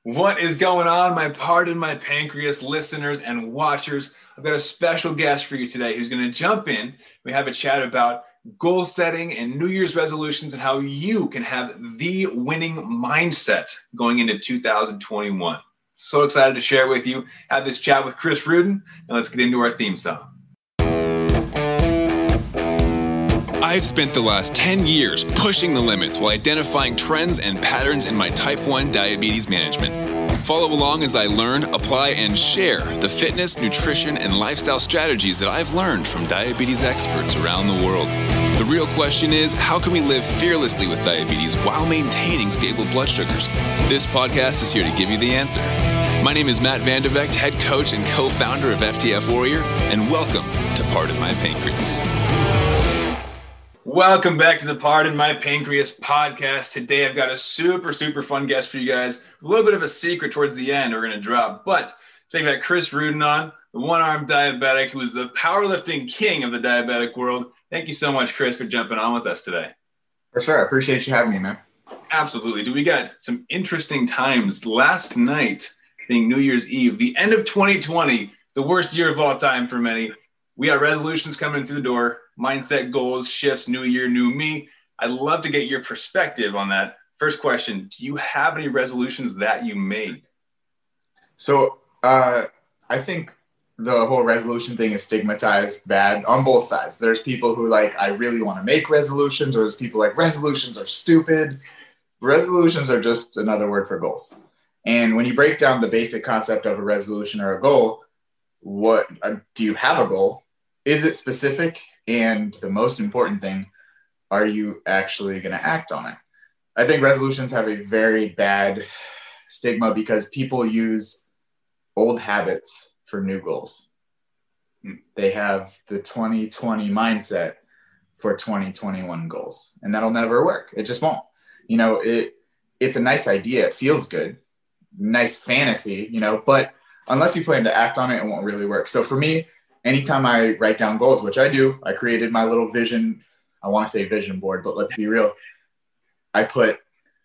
What is going on, my Pardon My Pancreas listeners and watchers? I've got a special guest for you today who's going to jump in. We have a chat about goal setting and New Year's resolutions and how you can have the winning mindset going into 2021. So excited to share with you. Have this chat with Chris Rudin, and let's get into our theme song. I've spent the last 10 years pushing the limits while identifying trends and patterns in my type 1 diabetes management. Follow along as I learn, apply, and share the fitness, nutrition, and lifestyle strategies that I've learned from diabetes experts around the world. The real question is, how can we live fearlessly with diabetes while maintaining stable blood sugars? This podcast is here to give you the answer. My name is Matt Vandevecht, head coach and co-founder of FTF Warrior, and welcome to Pardon My Pancreas. Welcome back to the Pardon My Pancreas podcast. Today I've got a super fun guest for you guys. A little bit of a secret towards the end we're going to drop, but today I've got Chris Rudin on, the one-armed diabetic who is the powerlifting king of the diabetic world. Thank you so much, Chris, for jumping on with us today. For sure. I appreciate you having me, man. Absolutely. We got some interesting times. Last night being New Year's Eve, the end of 2020, the worst year of all time for many. We got resolutions coming through the door, mindset, goals, shifts, new year, new me. I'd love to get your perspective on that. First question, do you have any resolutions that you made? So I think the whole resolution thing is stigmatized bad on both sides. There's people who I really want to make resolutions, or there's people resolutions are stupid. Resolutions are just another word for goals. And when you break down the basic concept of a resolution or a goal, what do you have a goal? Is it specific? And the most important thing, are you actually going to act on it? I think resolutions have a very bad stigma because people use old habits for new goals. They have the 2020 mindset for 2021 goals, and that'll never work. It just won't. It's a nice idea. It feels good. Nice fantasy, but unless you plan to act on it, it won't really work. So for me, anytime I write down goals, which I do, I created my little vision. I want to say vision board, but let's be real. I put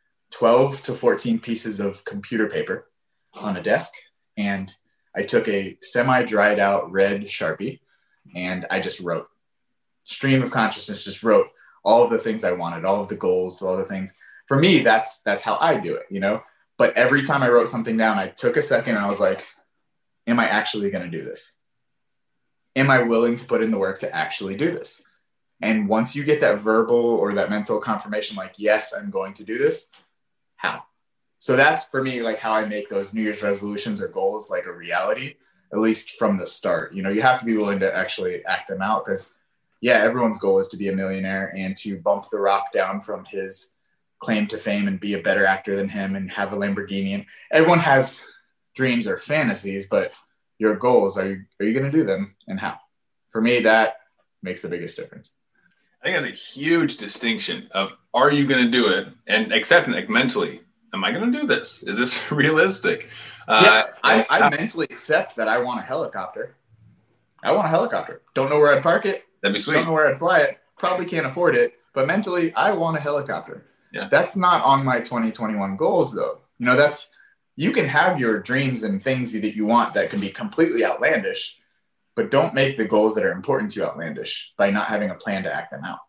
12 to 14 pieces of computer paper on a desk, and I took a semi-dried out red Sharpie, and I just wrote. Stream of consciousness, just wrote all of the things I wanted, all of the goals, all the things. For me, that's how I do it, But every time I wrote something down, I took a second and I was like, am I actually going to do this? Am I willing to put in the work to actually do this? And once you get that verbal or that mental confirmation, yes, I'm going to do this, how? So that's for me, how I make those New Year's resolutions or goals a reality, at least from the start. You have to be willing to actually act them out because, everyone's goal is to be a millionaire and to bump The Rock down from his claim to fame and be a better actor than him and have a Lamborghini. And everyone has dreams or fantasies, but your goals, are you going to do them and how? For me, that makes the biggest difference. I think that's a huge distinction of, are you going to do it, and accepting mentally, am I going to do this? Is this realistic? I mentally accept that I want a helicopter. I want a helicopter. Don't know where I'd park it. That'd be sweet. Don't know where I'd fly it. Probably can't afford it, but mentally I want a helicopter. Yeah. That's not on my 2021 goals though. You can have your dreams and things that you want that can be completely outlandish, but don't make the goals that are important to you outlandish by not having a plan to act them out.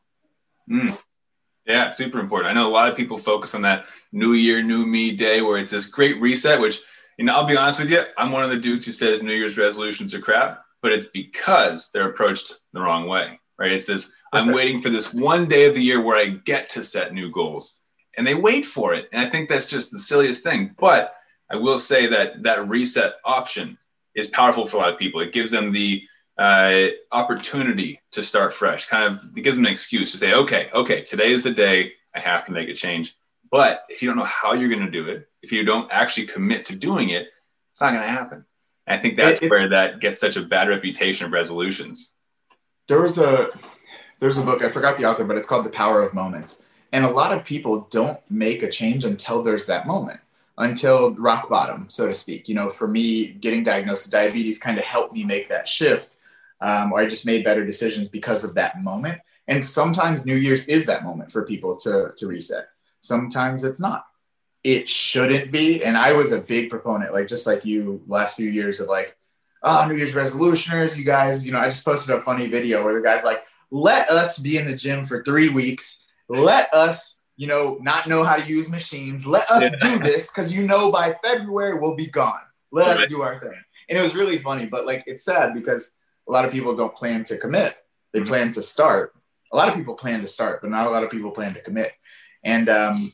Yeah, super important. I know a lot of people focus on that new year, new me day where it's this great reset, which, I'll be honest with you, I'm one of the dudes who says New Year's resolutions are crap, but it's because they're approached the wrong way, right? It says, I'm waiting for this one day of the year where I get to set new goals, and they wait for it. And I think that's just the silliest thing. But I will say that reset option is powerful for a lot of people. It gives them the opportunity to start fresh. It gives them an excuse to say, okay, today is the day I have to make a change. But if you don't know how you're going to do it, if you don't actually commit to doing it, it's not going to happen. And I think that's where that gets such a bad reputation of resolutions. There's a book, I forgot the author, but it's called The Power of Moments. And a lot of people don't make a change until there's that moment, until rock bottom, so to speak. For me, getting diagnosed with diabetes kind of helped me make that shift. Or I just made better decisions because of that moment. And sometimes New Year's is that moment for people to reset. Sometimes it's not. it shouldn't be. And I was a big proponent, like just like you last few years of like, oh, New Year's resolutioners, you guys, I just posted a funny video where the guy's like, let us be in the gym for 3 weeks. Let us, not know how to use machines. Let us do this because by February we'll be gone. Let us do our thing. And it was really funny, but like it's sad because a lot of people don't plan to commit. They plan to start. A lot of people plan to start, but not a lot of people plan to commit. And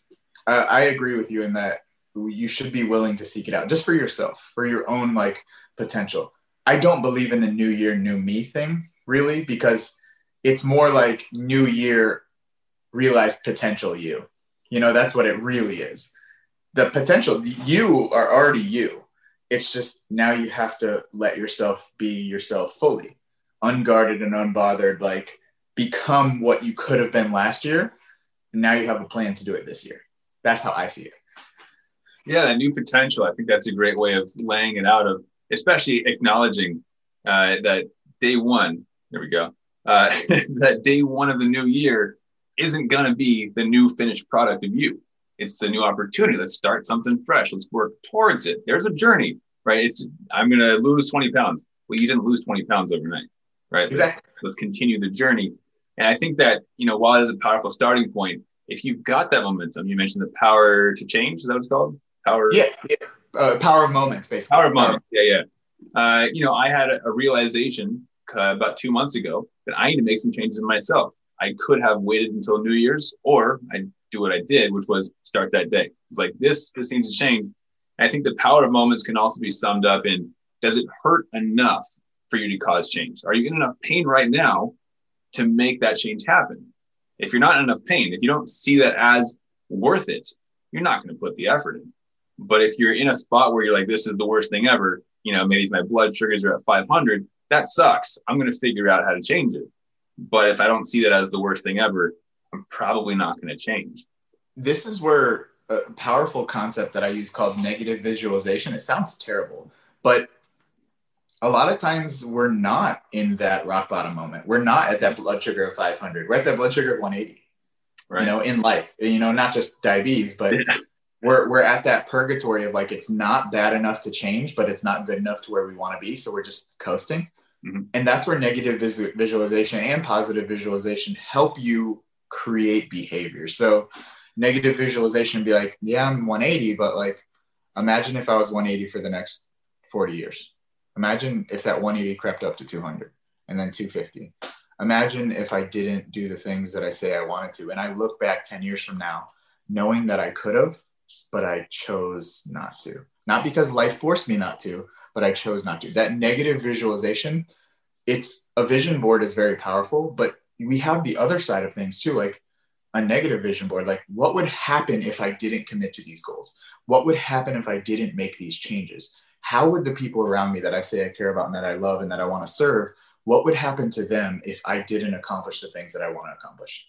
I agree with you in that you should be willing to seek it out just for yourself, for your own like potential. I don't believe in the new year, new me thing really, because it's more like new year, realized potential you. That's what it really is. The potential, you are already you. It's just now you have to let yourself be yourself fully, unguarded and unbothered, like become what you could have been last year. And now you have a plan to do it this year. That's how I see it. Yeah, that new potential. I think that's a great way of laying it out, of especially acknowledging that day one, there we go, that day one of the new year isn't going to be the new finished product of you. It's the new opportunity. Let's start something fresh. Let's work towards it. There's a journey, right? I'm going to lose 20 pounds. Well, you didn't lose 20 pounds overnight, right? Exactly. Let's continue the journey. And I think that, while it is a powerful starting point, if you've got that momentum, you mentioned the power to change. Is that what it's called? Power. Yeah. Power of moments, basically. Power of moments. Yeah. I had a realization about 2 months ago that I need to make some changes in myself. I could have waited until New Year's, or I do what I did, which was start that day. It's like, this needs to change. And I think the power of moments can also be summed up in, does it hurt enough for you to cause change? Are you in enough pain right now to make that change happen? If you're not in enough pain, if you don't see that as worth it, you're not going to put the effort in. But if you're in a spot where you're like, this is the worst thing ever, maybe my blood sugars are at 500, that sucks. I'm going to figure out how to change it. But if I don't see that as the worst thing ever, I'm probably not going to change. This is where a powerful concept that I use called negative visualization. It sounds terrible, but a lot of times we're not in that rock bottom moment. We're not at that blood sugar of 500. We're at that blood sugar of 180, right? In life, not just diabetes, but we're at that purgatory of like, it's not bad enough to change, but it's not good enough to where we want to be. So we're just coasting. Mm-hmm. And that's where negative visualization and positive visualization help you create behavior. So negative visualization would be like, yeah, I'm 180, but like, imagine if I was 180 for the next 40 years. Imagine if that 180 crept up to 200 and then 250. Imagine if I didn't do the things that I say I wanted to. And I look back 10 years from now, knowing that I could have, but I chose not to. Not because life forced me not to, but I chose not to. That negative visualization, a vision board is very powerful, but we have the other side of things too, like a negative vision board. Like, what would happen if I didn't commit to these goals? What would happen if I didn't make these changes? How would the people around me that I say I care about and that I love and that I want to serve, what would happen to them if I didn't accomplish the things that I want to accomplish?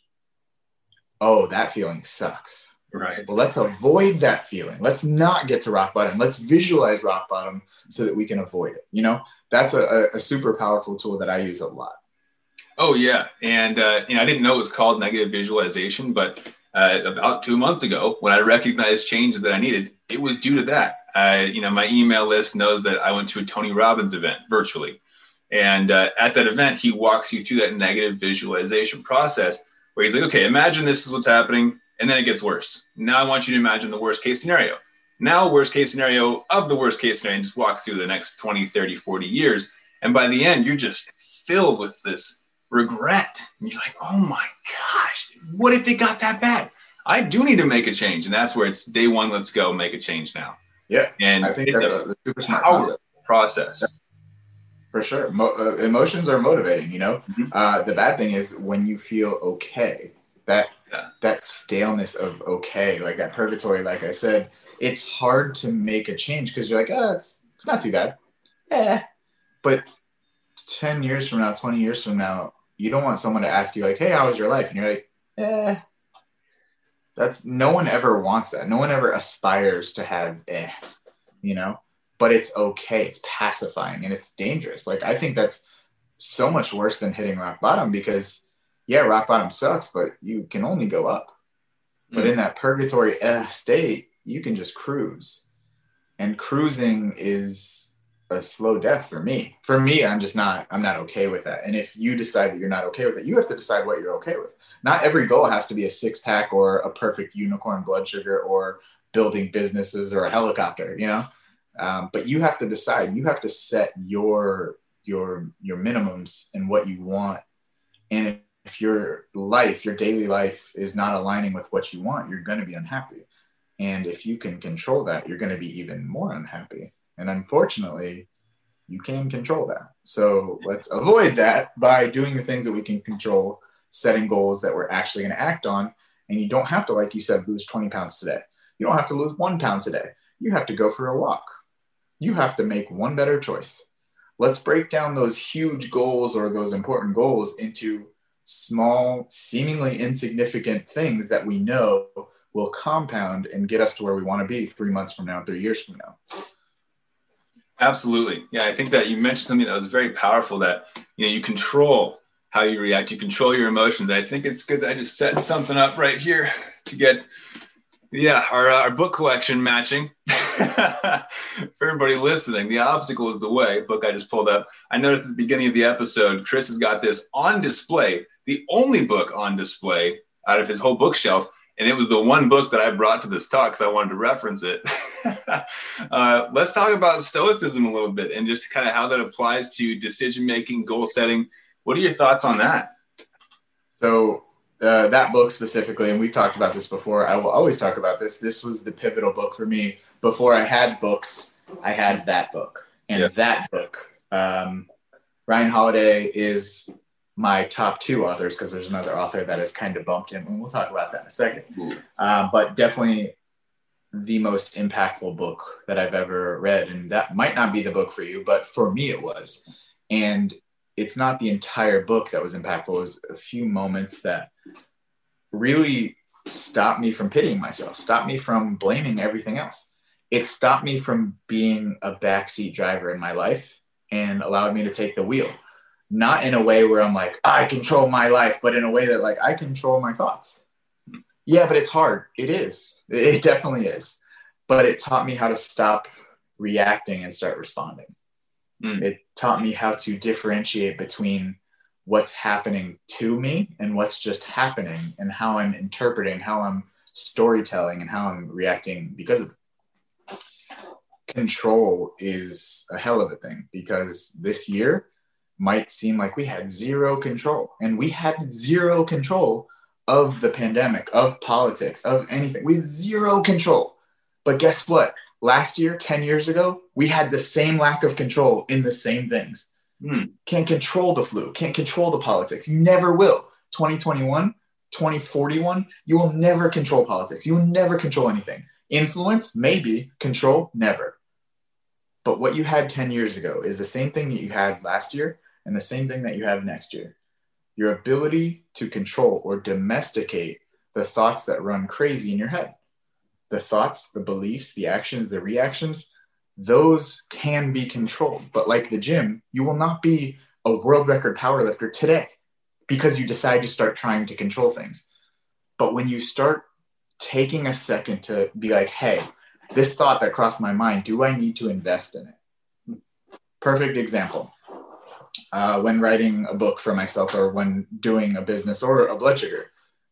Oh, that feeling sucks. Right. Well, let's avoid that feeling. Let's not get to rock bottom. Let's visualize rock bottom so that we can avoid it. That's a super powerful tool that I use a lot. Oh, yeah. And, I didn't know it was called negative visualization, but about 2 months ago, when I recognized changes that I needed, it was due to that. My email list knows that I went to a Tony Robbins event virtually. And at that event, he walks you through that negative visualization process where he's like, okay, imagine this is what's happening. And then it gets worse. Now I want you to imagine the worst case scenario. Now, worst case scenario of the worst case scenario, and just walks through the next 20, 30, 40 years. And by the end, you're just filled with this regret. And you're like, oh my gosh, what if it got that bad? I do need to make a change. And that's where it's day one, let's go make a change now. Yeah. And I think that's a super smart concept. Process. Yeah. For sure. Emotions are motivating, Mm-hmm. The bad thing is when you feel okay, that staleness of okay, like that purgatory, like I said, it's hard to make a change because you're like, it's not too bad. But 10 years from now, 20 years from now, you don't want someone to ask you like, hey, how was your life? And you're like, that's, no one ever wants that. No one ever aspires to have, but it's okay. It's pacifying and it's dangerous. Like, I think that's so much worse than hitting rock bottom because rock bottom sucks, but you can only go up. But in that purgatory state, you can just cruise. And cruising is a slow death for me. For me, I'm not okay with that. And if you decide that you're not okay with it, you have to decide what you're okay with. Not every goal has to be a 6-pack or a perfect unicorn blood sugar or building businesses or a helicopter, but you have to decide. You have to set your minimums and what you want. And if your daily life is not aligning with what you want, you're going to be unhappy. And if you can control that, you're going to be even more unhappy. And unfortunately, you can control that. So let's avoid that by doing the things that we can control, setting goals that we're actually going to act on. And you don't have to, like you said, lose 20 pounds today. You don't have to lose 1 pound today. You have to go for a walk. You have to make one better choice. Let's break down those huge goals or those important goals into small, seemingly insignificant things that we know will compound and get us to where we want to be 3 months from now, 3 years from now. Absolutely. Yeah, I think that you mentioned something that was very powerful, that you control how you react, you control your emotions. I think it's good that I just set something up right here to get our book collection matching. For everybody listening, The Obstacle is the Way book I just pulled up. I noticed at the beginning of the episode, Chris has got this on display, the only book on display out of his whole bookshelf. And it was the one book that I brought to this talk because I wanted to reference it. Let's talk about Stoicism a little bit and just kind of how that applies to decision-making, goal setting. What are your thoughts on that? So that book specifically, and we've talked about this before, I will always talk about this. This was the pivotal book for me. Before I had books, I had that book. And that book, Ryan Holiday is my top 2 authors, because there's another author that has kind of bumped in, and we'll talk about that in a second. But definitely the most impactful book that I've ever read. And that might not be the book for you, but for me it was. And it's not the entire book that was impactful. It was a few moments that really stopped me from pitying myself, stopped me from blaming everything else. It stopped me from being a backseat driver in my life and allowed me to take the wheel. Not in a way where I'm like, I control my life, but in a way that like I control my thoughts. Yeah, but it's hard. It is. It definitely is. But it taught me how to stop reacting and start responding. It taught me how to differentiate between what's happening to me and what's just happening, and how I'm interpreting, how I'm storytelling, and how I'm reacting because of it. Control is a hell of a thing, because this year might seem like we had zero control, and we had zero control of the pandemic, of politics, of anything. We had zero control. But guess what? Last year, 10 years ago, we had the same lack of control in the same things. Can't control the flu, can't control the politics. You never will. 2021, 2041, you will never control politics. You will never control anything. Influence, maybe. Control, never. But what you had 10 years ago is the same thing that you had last year and the same thing that you have next year. Your ability to control or domesticate the thoughts that run crazy in your head. The thoughts, the beliefs, the actions, the reactions, those can be controlled. But like the gym, you will not be a world record powerlifter today because you decide to start trying to control things. But when you start taking a second to be like, hey, this thought that crossed my mind, do I need to invest in it? Perfect example. When writing a book for myself, or when doing a business or a blood sugar.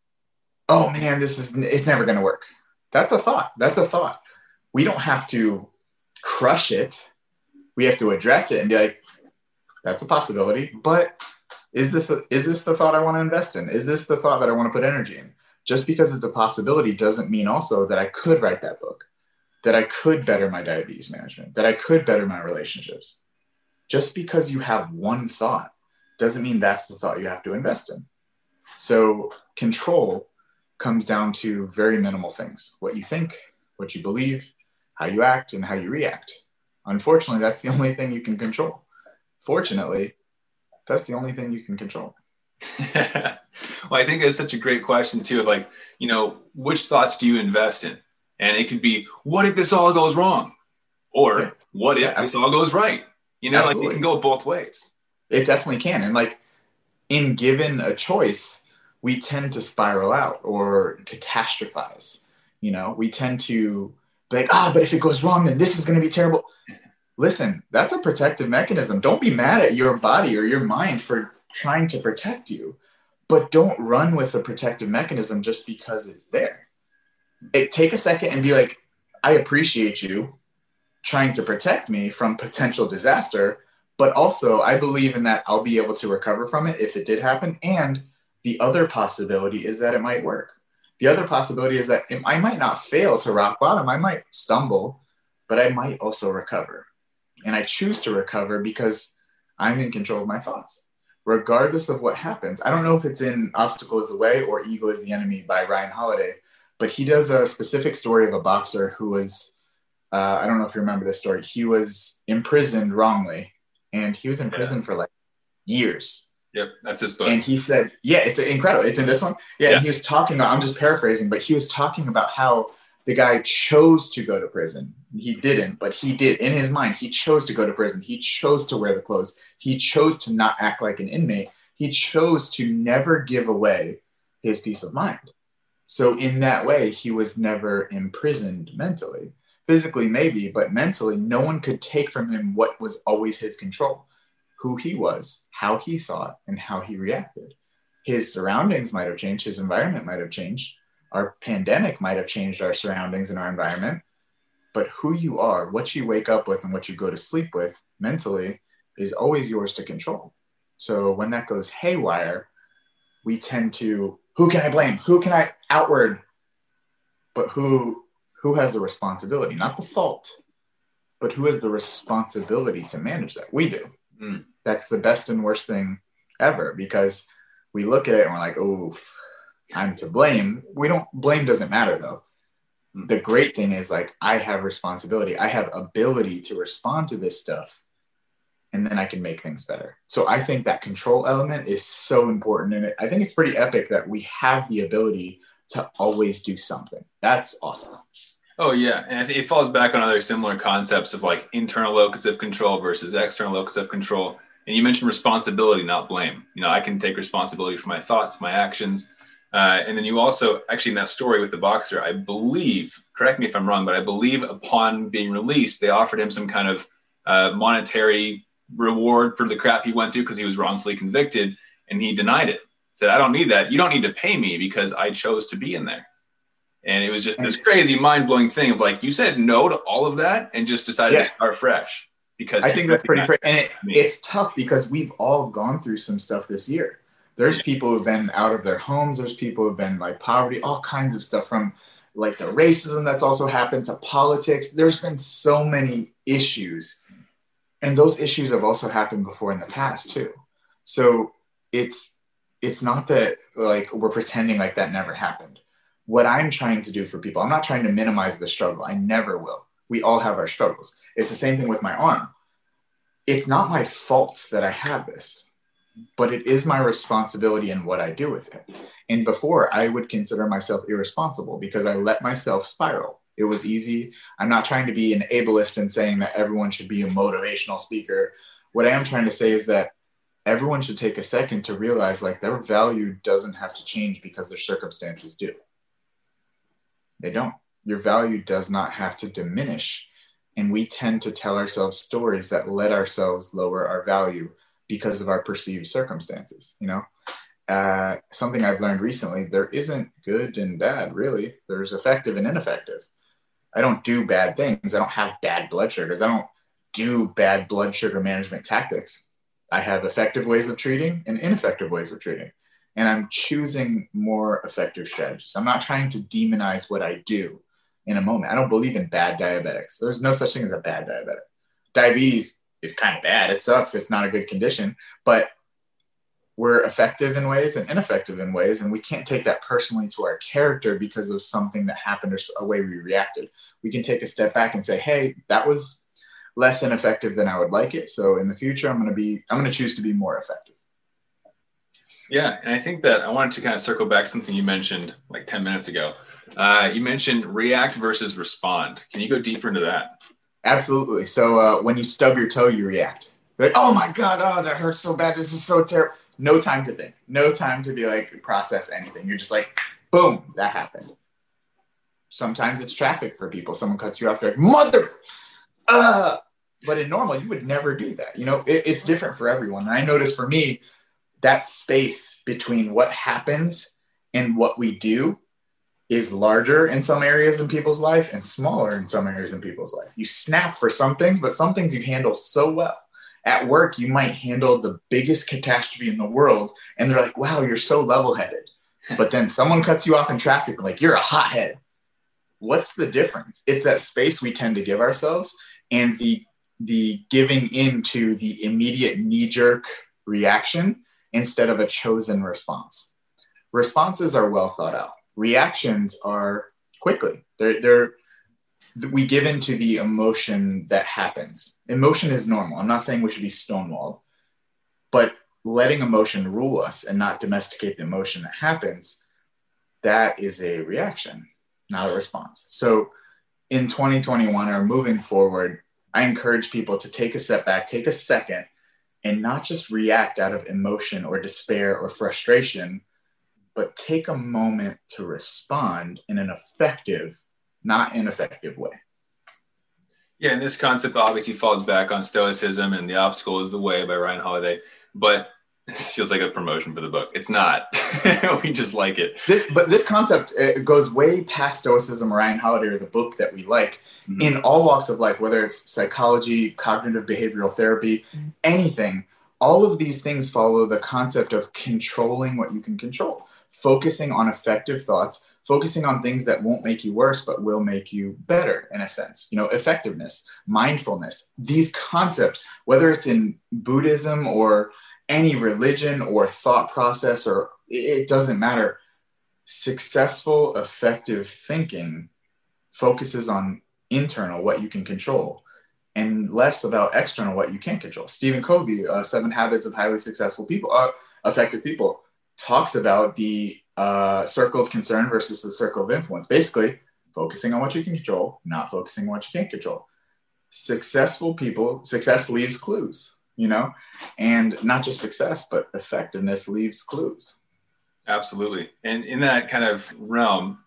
Oh man, it's never going to work. That's a thought. That's a thought. We don't have to crush it. We have to address it and be like, that's a possibility, but is this the thought I want to invest in? Is this the thought that I want to put energy in? Just because it's a possibility doesn't mean also that I could write that book, that I could better my diabetes management, that I could better my relationships. Just because you have one thought doesn't mean that's the thought you have to invest in. So control comes down to very minimal things. What you think, what you believe, how you act, and how you react. Unfortunately, that's the only thing you can control. Fortunately, that's the only thing you can control. Well, I think that's such a great question too. Like, which thoughts do you invest in? And it could be, what if this all goes wrong? Or what if this all goes right? Like it can go both ways. It definitely can. And like in given a choice, we tend to spiral out or catastrophize. We tend to Like, but if it goes wrong, then this is going to be terrible. Listen, that's a protective mechanism. Don't be mad at your body or your mind for trying to protect you, but don't run with a protective mechanism just because it's there. Take a second and be like, I appreciate you trying to protect me from potential disaster, but also I believe in that I'll be able to recover from it if it did happen. And the other possibility is that it might work. The other possibility is that I might not fail to rock bottom. I might stumble, but I might also recover. And I choose to recover because I'm in control of my thoughts, regardless of what happens. I don't know if it's in Obstacle is the Way or Ego is the Enemy by Ryan Holiday, but he does a specific story of a boxer who was, I don't know if you remember this story. He was imprisoned wrongly, and he was in prison for like years. Yep, that's his book. And he said, yeah, it's incredible. It's in this one. Yeah, and he was talking about, I'm just paraphrasing, but he was talking about how the guy chose to go to prison. He didn't, but he did. In his mind, he chose to go to prison. He chose to wear the clothes. He chose to not act like an inmate. He chose to never give away his peace of mind. So in that way, he was never imprisoned mentally. Physically, maybe, but mentally, no one could take from him what was always his control: who he was, how he thought, and how he reacted. His surroundings might have changed. His environment might have changed. Our pandemic might have changed our surroundings and our environment. But who you are, what you wake up with, and what you go to sleep with mentally is always yours to control. So when that goes haywire, we tend to, who can I blame? Who can I outward? But who has the responsibility? Not the fault, but who has the responsibility to manage that? We do. That's the best and worst thing ever, because we look at it and we're like, oh, I'm to blame. Blame doesn't matter though. The great thing is, like, I have responsibility. I have ability to respond to this stuff, and then I can make things better. So I think that control element is so important. And I think it's pretty epic that we have the ability to always do something. That's awesome. Oh yeah. And it falls back on other similar concepts of like internal locus of control versus external locus of control. And you mentioned responsibility, not blame. I can take responsibility for my thoughts, my actions. And then you also, actually in that story with the boxer, I believe, correct me if I'm wrong, but I believe upon being released, they offered him some kind of monetary reward for the crap he went through because he was wrongfully convicted, and he denied it. Said, I don't need that. You don't need to pay me because I chose to be in there. And it was just this crazy mind-blowing thing of like, you said no to all of that and just decided to start fresh. Because I think that's pretty crazy. And it's tough because we've all gone through some stuff this year. There's people who've been out of their homes. There's people who've been like poverty, all kinds of stuff, from like the racism that's also happened to politics. There's been so many issues, and those issues have also happened before in the past too. So it's not that like we're pretending like that never happened. What I'm trying to do for people, I'm not trying to minimize the struggle. I never will. We all have our struggles. It's the same thing with my arm. It's not my fault that I have this, but it is my responsibility in what I do with it. And before, I would consider myself irresponsible because I let myself spiral. It was easy. I'm not trying to be an ableist and saying that everyone should be a motivational speaker. What I am trying to say is that everyone should take a second to realize like their value doesn't have to change because their circumstances do. They don't. Your value does not have to diminish. And we tend to tell ourselves stories that let ourselves lower our value because of our perceived circumstances. Something I've learned recently, there isn't good and bad, really. There's effective and ineffective. I don't do bad things. I don't have bad blood sugars. I don't do bad blood sugar management tactics. I have effective ways of treating and ineffective ways of treating. And I'm choosing more effective strategies. I'm not trying to demonize what I do in a moment. I don't believe in bad diabetics. There's no such thing as a bad diabetic. Diabetes is kind of bad. It sucks. It's not a good condition, but we're effective in ways and ineffective in ways. And we can't take that personally to our character because of something that happened or a way we reacted. We can take a step back and say, hey, that was less ineffective than I would like it. So in the future, I'm going to choose to be more effective. Yeah. And I think that I wanted to kind of circle back something you mentioned like 10 minutes ago. You mentioned react versus respond. Can you go deeper into that? Absolutely. So when you stub your toe, you react. You're like, oh my God, that hurts so bad. This is so terrible. No time to think. No time to be like process anything. You're just like, boom, that happened. Sometimes it's traffic for people. Someone cuts you off, they're like, mother, but in normal, you would never do that. It's different for everyone. And I notice for me, that space between what happens and what we do is larger in some areas in people's life and smaller in some areas in people's life. You snap for some things, but some things you handle so well. At work, you might handle the biggest catastrophe in the world, and they're like, wow, you're so level-headed. But then someone cuts you off in traffic, like, you're a hothead. What's the difference? It's that space we tend to give ourselves and the giving into the immediate knee-jerk reaction instead of a chosen response. Responses are well thought out. Reactions are quickly. We give into the emotion that happens. Emotion is normal. I'm not saying we should be stonewalled, but letting emotion rule us and not domesticate the emotion that happens, that is a reaction, not a response. So in 2021 or moving forward, I encourage people to take a step back, take a second, and not just react out of emotion or despair or frustration, but take a moment to respond in an effective, not ineffective way. Yeah, and this concept obviously falls back on Stoicism and The Obstacle is the Way by Ryan Holiday, but this feels like a promotion for the book. It's not. We just like it. This concept, it goes way past Stoicism, Ryan Holiday, or the book that we like. Mm-hmm. In all walks of life, whether it's psychology, cognitive behavioral therapy, anything, all of these things follow the concept of controlling what you can control, focusing on effective thoughts, focusing on things that won't make you worse, but will make you better in a sense. Effectiveness, mindfulness, these concepts, whether it's in Buddhism or any religion or thought process, or it doesn't matter. Successful, effective thinking focuses on internal, what you can control, and less about external, what you can't control. Stephen Covey, 7 Habits of Highly Successful People, Effective People, talks about the circle of concern versus the circle of influence. Basically, focusing on what you can control, not focusing on what you can't control. Successful people, success leaves clues, and not just success, but effectiveness leaves clues. Absolutely. And in that kind of realm,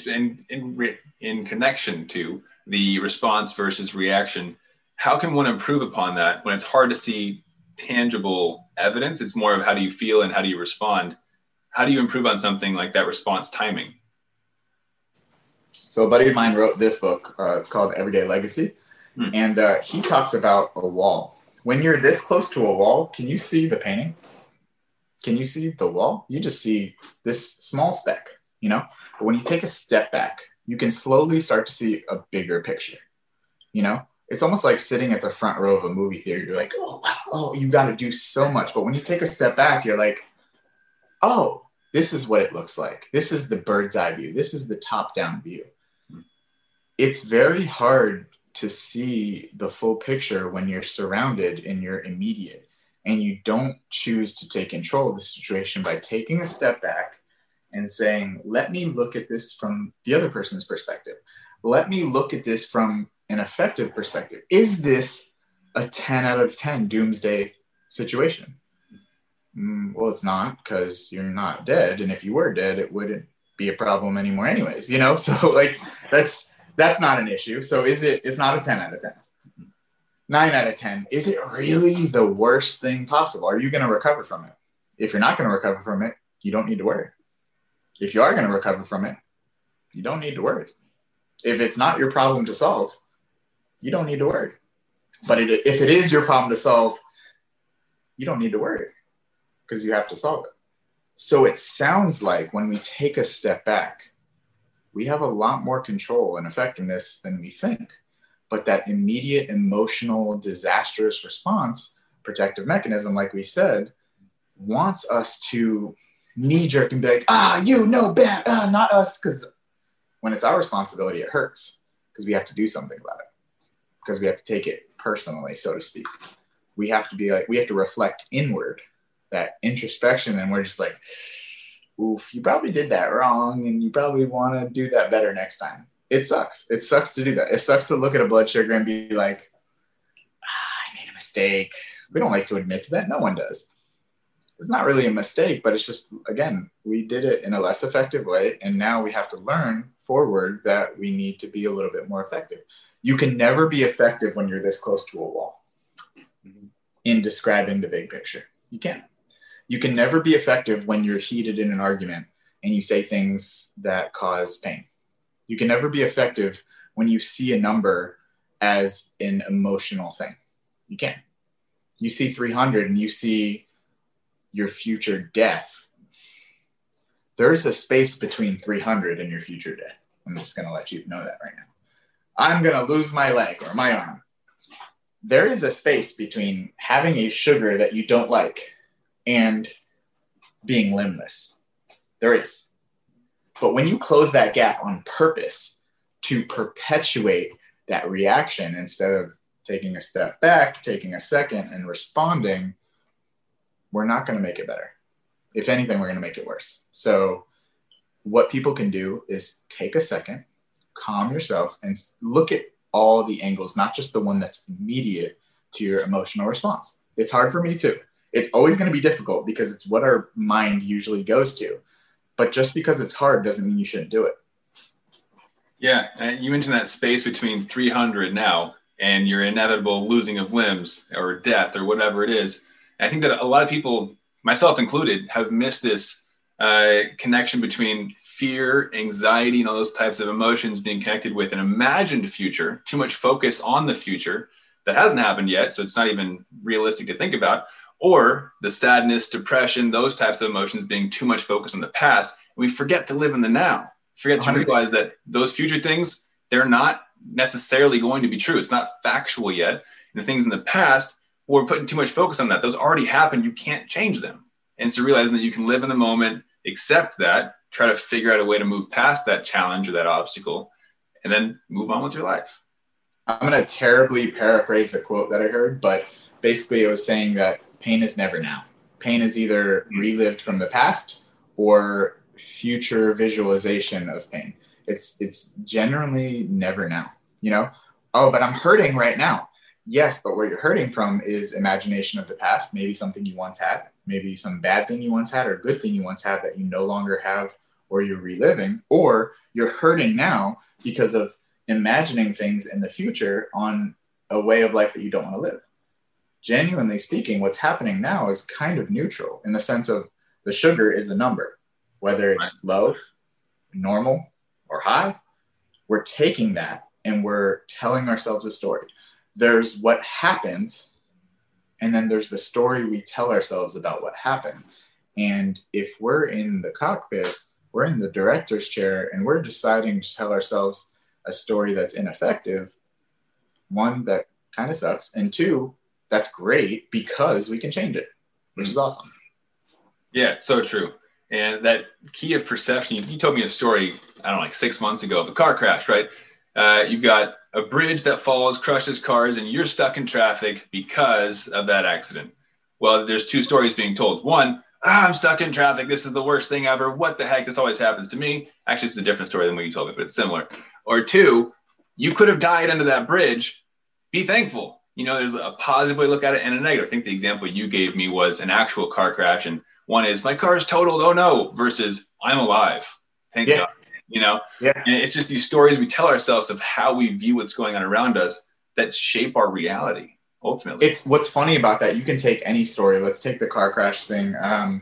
in connection to the response versus reaction, how can one improve upon that when it's hard to see tangible evidence? It's more of how do you feel and how do you respond? How do you improve on something like that response timing? So a buddy of mine wrote this book. It's called Everyday Legacy. And he talks about a wall. When you're this close to a wall, can you see the painting? Can you see the wall? You just see this small speck, But when you take a step back, you can slowly start to see a bigger picture, It's almost like sitting at the front row of a movie theater. You're like, oh, wow, oh, you got to do so much. But when you take a step back, you're like, oh, this is what it looks like. This is the bird's eye view. This is the top-down view. It's very hard to see the full picture when you're surrounded and you're immediate, and you don't choose to take control of the situation by taking a step back and saying, let me look at this from the other person's perspective. Let me look at this from an effective perspective. Is this a 10 out of 10 doomsday situation? Well, it's not, because you're not dead. And if you were dead, it wouldn't be a problem anymore anyways, So like, that's not an issue. So it's not a 10 out of 10. 9 out of 10. Is it really the worst thing possible? Are you going to recover from it? If you're not going to recover from it, you don't need to worry. If you are going to recover from it, you don't need to worry. If it's not your problem to solve, you don't need to worry. But if it is your problem to solve, you don't need to worry, because you have to solve it. So it sounds like when we take a step back, we have a lot more control and effectiveness than we think. But that immediate emotional, disastrous response, protective mechanism, like we said, wants us to knee-jerk and be like, bad, not us. Because when it's our responsibility, it hurts, because we have to do something about it, because we have to take it personally, so to speak. We have to reflect inward, that introspection, and we're just like, oof, you probably did that wrong, and you probably want to do that better next time. It sucks. It sucks to do that. It sucks to look at a blood sugar and be like, I made a mistake. We don't like to admit to that. No one does. It's not really a mistake, but it's just, again, we did it in a less effective way. And now we have to learn forward that we need to be a little bit more effective. You can never be effective when you're this close to a wall in describing the big picture. You can't. You can never be effective when you're heated in an argument and you say things that cause pain. You can never be effective when you see a number as an emotional thing. You can't. You see 300 and you see your future death. There is a space between 300 and your future death. I'm just going to let you know that right now. I'm going to lose my leg or my arm. There is a space between having a sugar that you don't like and being limbless. There is. But when you close that gap on purpose to perpetuate that reaction instead of taking a step back, taking a second and responding, we're not going to make it better. If anything, we're going to make it worse. So what people can do is take a second, calm yourself, and look at all the angles, not just the one that's immediate to your emotional response. It's hard for me too. It's always going to be difficult because it's what our mind usually goes to. But just because it's hard doesn't mean you shouldn't do it. Yeah, and you mentioned that space between 300 now and your inevitable losing of limbs or death or whatever it is. And I think that a lot of people, myself included, have missed this connection between fear, anxiety, and all those types of emotions being connected with an imagined future, too much focus on the future that hasn't happened yet, so it's not even realistic to think about, or the sadness, depression, those types of emotions being too much focused on the past. We forget to live in the now, forget to realize that those future things, they're not necessarily going to be true. It's not factual yet. And the things in the past, we're putting too much focus on that. Those already happened. You can't change them. And so realizing that you can live in the moment, accept that, try to figure out a way to move past that challenge or that obstacle, and then move on with your life. I'm going to terribly paraphrase a quote that I heard, but basically it was saying that pain is never now. Pain is either relived from the past or future visualization of pain. It's generally never now, you know? Oh, but I'm hurting right now. Yes, but where you're hurting from is imagination of the past, maybe something you once had, maybe some bad thing you once had or a good thing you once had that you no longer have or you're reliving, or you're hurting now because of imagining things in the future on a way of life that you don't want to live. Genuinely speaking, what's happening now is kind of neutral in the sense of the sugar is a number, whether it's low, normal, or high. We're taking that and we're telling ourselves a story. There's what happens, and then there's the story we tell ourselves about what happened. And if we're in the cockpit, we're in the director's chair, and we're deciding to tell ourselves a story that's ineffective, one, that kind of sucks, and two, that's great because we can change it, which is awesome. Yeah, so true. And that key of perception, you told me a story, I don't know, like 6 months ago of a car crash, right? You've got a bridge that falls, crushes cars, and you're stuck in traffic because of that accident. Well, there's two stories being told. One, I'm stuck in traffic. This is the worst thing ever. What the heck? This always happens to me. Actually, it's a different story than what you told me, but it's similar. Or two, you could have died under that bridge. Be thankful. You know, there's a positive way to look at it and a negative. I think the example you gave me was an actual car crash. And one is, my car's totaled. Oh, no, versus I'm alive. Thank God. You know, and it's just these stories we tell ourselves of how we view what's going on around us that shape our reality. Ultimately, it's what's funny about that. You can take any story. Let's take the car crash thing.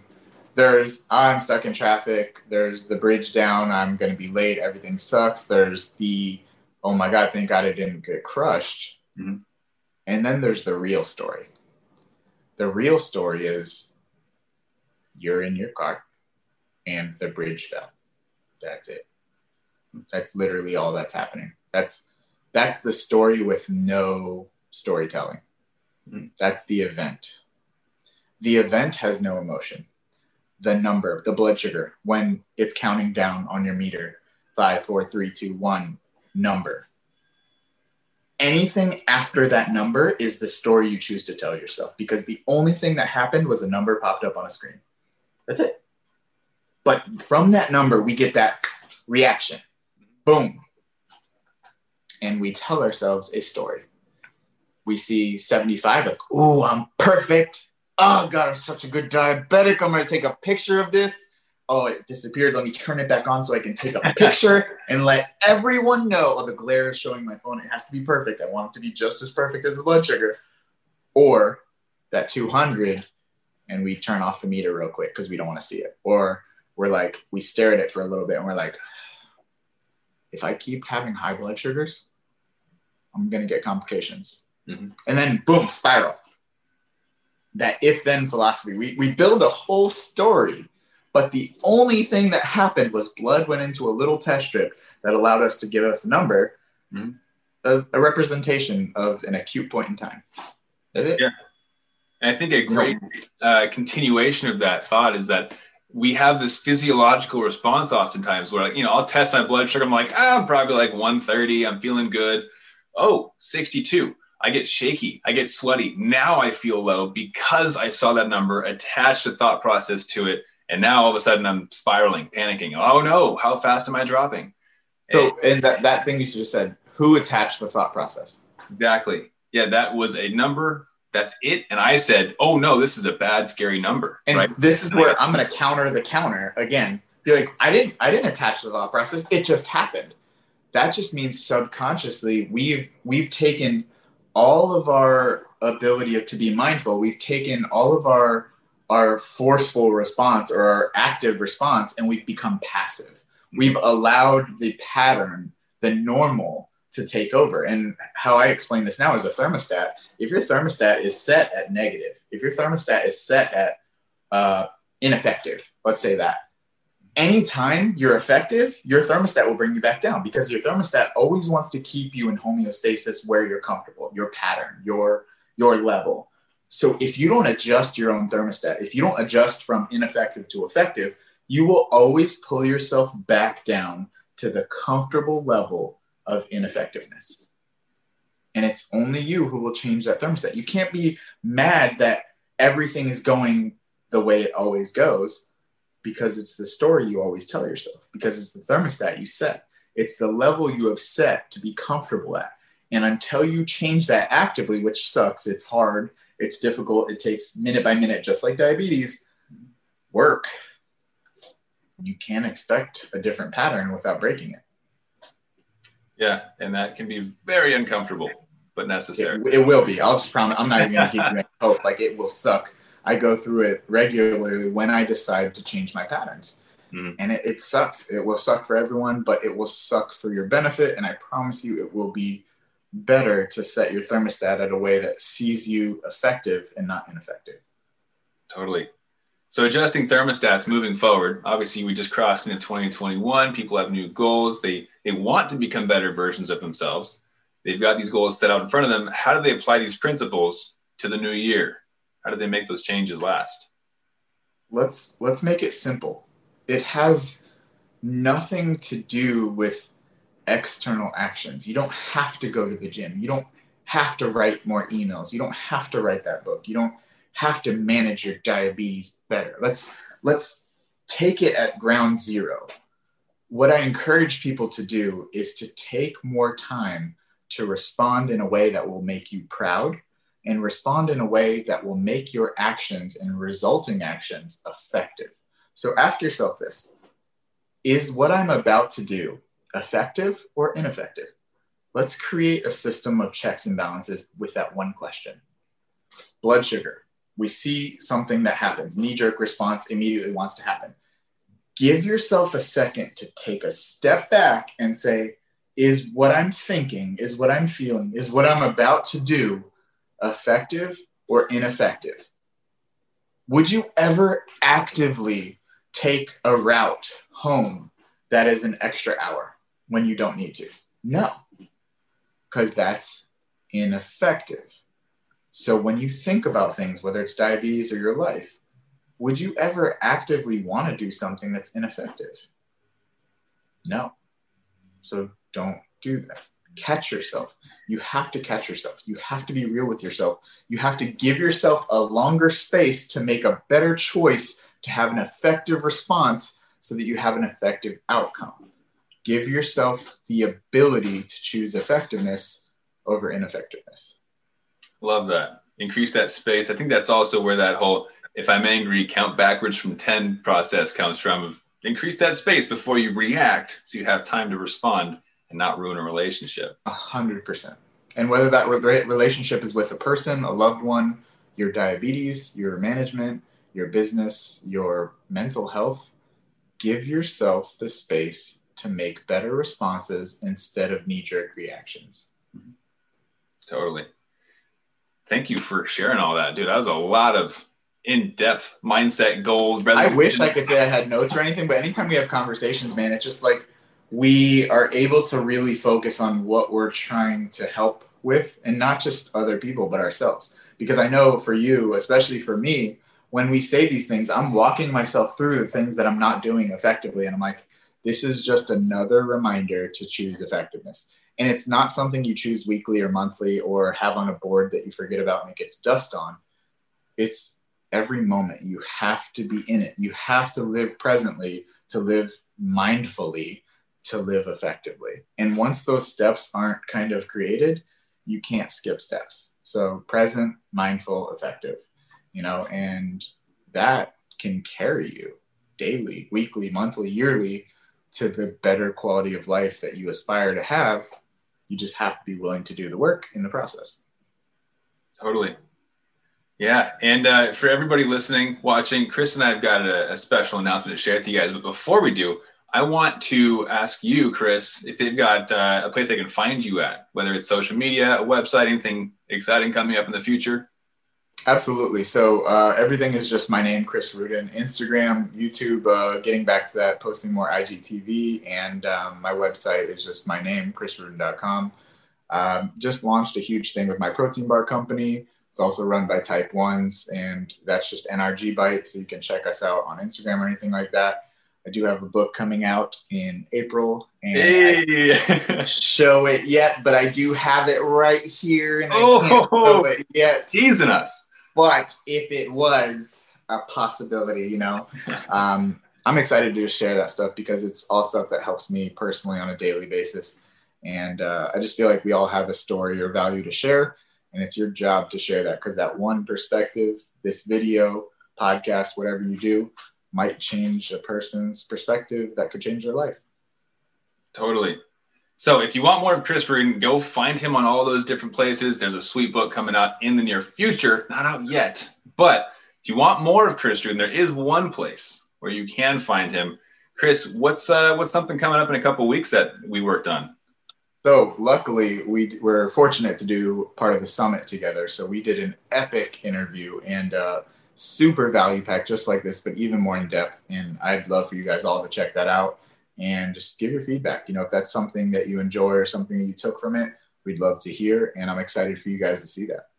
There's I'm stuck in traffic. There's the bridge down. I'm going to be late. Everything sucks. There's the, oh my God, thank God I didn't get crushed. Mm-hmm. And then there's the real story. The real story is you're in your car and the bridge fell. That's it. That's literally all that's happening. That's the story with no storytelling. That's the event. The event has no emotion. The number, the blood sugar, when it's counting down on your meter, 5, 4, 3, 2, 1, number. Anything after that number is the story you choose to tell yourself, because the only thing that happened was a number popped up on a screen. That's it. But from that number, we get that reaction. Boom. And we tell ourselves a story. We see 75, like, ooh, I'm perfect. oh God, I'm such a good diabetic. I'm going to take a picture of this. Oh, it disappeared. Let me turn it back on so I can take a picture and let everyone know. Oh, the glare is showing my phone. It has to be perfect. I want it to be just as perfect as the blood sugar. Or that 200 and we turn off the meter real quick because we don't want to see it. Or we're like, we stare at it for a little bit and we're like, if I keep having high blood sugars, I'm going to get complications. Mm-hmm. And then boom, spiral. That if-then philosophy. We build a whole story, but the only thing that happened was blood went into a little test strip that allowed us to give us a number, mm-hmm. a representation of an acute point in time. Is it? Yeah. And I think a great continuation of that thought is that we have this physiological response oftentimes where, like, I'll test my blood sugar. I'm like, I'm probably like 130. I'm feeling good. Oh, 62. I get shaky. I get sweaty. Now I feel low because I saw that number, attached a thought process to it. And now all of a sudden I'm spiraling, panicking. Oh no, how fast am I dropping? So, and that thing you just said, who attached the thought process? Exactly. Yeah, that was a number. That's it. And I said, oh no, this is a bad, scary number. And right? This is where I'm going to counter the counter again. Be like, I didn't attach the thought process. It just happened. That just means subconsciously we've taken all of our ability to be mindful. We've taken all of our forceful response or our active response, and we've become passive. We've allowed the pattern, the normal, to take over. And how I explain this now is a thermostat. If your thermostat is set at negative, if your thermostat is set at ineffective, let's say that, anytime you're effective, your thermostat will bring you back down because your thermostat always wants to keep you in homeostasis where you're comfortable, your pattern, your level. So if you don't adjust your own thermostat, if you don't adjust from ineffective to effective, you will always pull yourself back down to the comfortable level of ineffectiveness. And it's only you who will change that thermostat. You can't be mad that everything is going the way it always goes, because it's the story you always tell yourself, because it's the thermostat you set. It's the level you have set to be comfortable at. And until you change that actively, which sucks, it's hard, it's difficult, it takes minute by minute, just like diabetes, work. You can't expect a different pattern without breaking it. Yeah, and that can be very uncomfortable, but necessary. It will be. I'll just promise. I'm not even going to give you any hope. Like, it will suck. I go through it regularly when I decide to change my patterns. Mm-hmm. And it sucks. It will suck for everyone, but it will suck for your benefit. And I promise you it will be better to set your thermostat at a way that sees you effective and not ineffective. Totally. So adjusting thermostats moving forward, obviously we just crossed into 2021. People have new goals. They want to become better versions of themselves. They've got these goals set out in front of them. How do they apply these principles to the new year? How do they make those changes last? Let's make it simple. It has nothing to do with external actions. You don't have to go to the gym. You don't have to write more emails. You don't have to write that book. You don't have to manage your diabetes better. Let's take it at ground zero. What I encourage people to do is to take more time to respond in a way that will make you proud, and respond in a way that will make your actions and resulting actions effective. So ask yourself this: is what I'm about to do effective or ineffective? Let's create a system of checks and balances with that one question. Blood sugar. We see something that happens, knee-jerk response immediately wants to happen. Give yourself a second to take a step back and say, is what I'm thinking, is what I'm feeling, is what I'm about to do effective or ineffective? Would you ever actively take a route home that is an extra hour when you don't need to? No, because that's ineffective. So when you think about things, whether it's diabetes or your life, would you ever actively want to do something that's ineffective? No. So don't do that. Catch yourself. You have to catch yourself. You have to be real with yourself. You have to give yourself a longer space to make a better choice, to have an effective response so that you have an effective outcome. Give yourself the ability to choose effectiveness over ineffectiveness. Love that. increase that space. I think that's also where that whole, if I'm angry, count backwards from 10 process comes from. Increase that space before you react so you have time to respond and not ruin a relationship. 100%. And whether that relationship is with a person, a loved one, your diabetes, your management, your business, your mental health, give yourself the space to make better responses instead of knee-jerk reactions. Totally. Thank you for sharing all that, dude. That was a lot of in-depth mindset gold. I wish I could say I had notes or anything, but anytime we have conversations, man, it's just like we are able to really focus on what we're trying to help with, and not just other people, but ourselves. Because I know for you, especially for me, when we say these things, I'm walking myself through the things that I'm not doing effectively. And I'm like, this is just another reminder to choose effectiveness. And it's not something you choose weekly or monthly or have on a board that you forget about and it gets dust on. It's every moment. You have to be in it. You have to live presently, to live mindfully, to live effectively. And once those steps aren't kind of created, you can't skip steps. So present, mindful, effective, and that can carry you daily, weekly, monthly, yearly to the better quality of life that you aspire to have. You just have to be willing to do the work in the process. Totally. Yeah. And for everybody listening, watching, Chris and I have got a special announcement to share with you guys. But before we do, I want to ask you, Chris, if they've got a place they can find you at, whether it's social media, a website, anything exciting coming up in the future. Absolutely. So everything is just my name, Chris Rudin. Instagram, YouTube, getting back to that, posting more IGTV, and my website is just my name, chrisrudin.com. Just launched a huge thing with my protein bar company. It's also run by Type 1s, and that's just NRG Bite, so you can check us out on Instagram or anything like that. I do have a book coming out in April, and I can't show it yet, but I do have it right here, and I can't show it yet. Teasing us. But if it was a possibility, I'm excited to just share that stuff because it's all stuff that helps me personally on a daily basis. And I just feel like we all have a story or value to share, and it's your job to share that, because that one perspective, this video, podcast, whatever you do, might change a person's perspective that could change their life. Totally. So if you want more of Chris Rudin, go find him on all those different places. There's a sweet book coming out in the near future, not out yet. But if you want more of Chris Rudin, there is one place where you can find him. Chris, what's something coming up in a couple of weeks that we worked on? So luckily, we were fortunate to do part of the summit together. So we did an epic interview and super value packed, just like this, but even more in depth. And I'd love for you guys all to check that out and just give your feedback. If that's something that you enjoy or something that you took from it, we'd love to hear. And I'm excited for you guys to see that.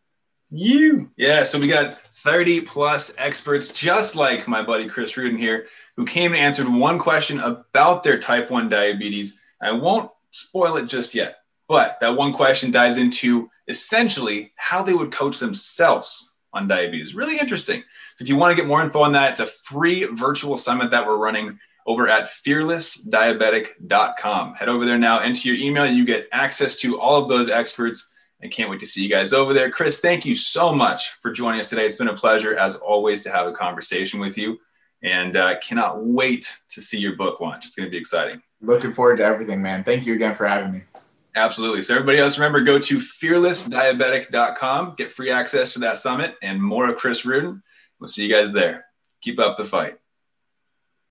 Yeah. So we got 30 plus experts, just like my buddy Chris Rudin here, who came and answered one question about their type 1 diabetes. I won't spoil it just yet, but that one question dives into essentially how they would coach themselves on diabetes. Really interesting. So if you want to get more info on that, it's a free virtual summit that we're running over at fearlessdiabetic.com. Head over there now, enter your email, and you get access to all of those experts. I can't wait to see you guys over there. Chris, thank you so much for joining us today. It's been a pleasure, as always, to have a conversation with you, and cannot wait to see your book launch. It's going to be exciting. Looking forward to everything, man. Thank you again for having me. Absolutely. So everybody else, remember, go to fearlessdiabetic.com, get free access to that summit and more of Chris Rudin. We'll see you guys there. Keep up the fight.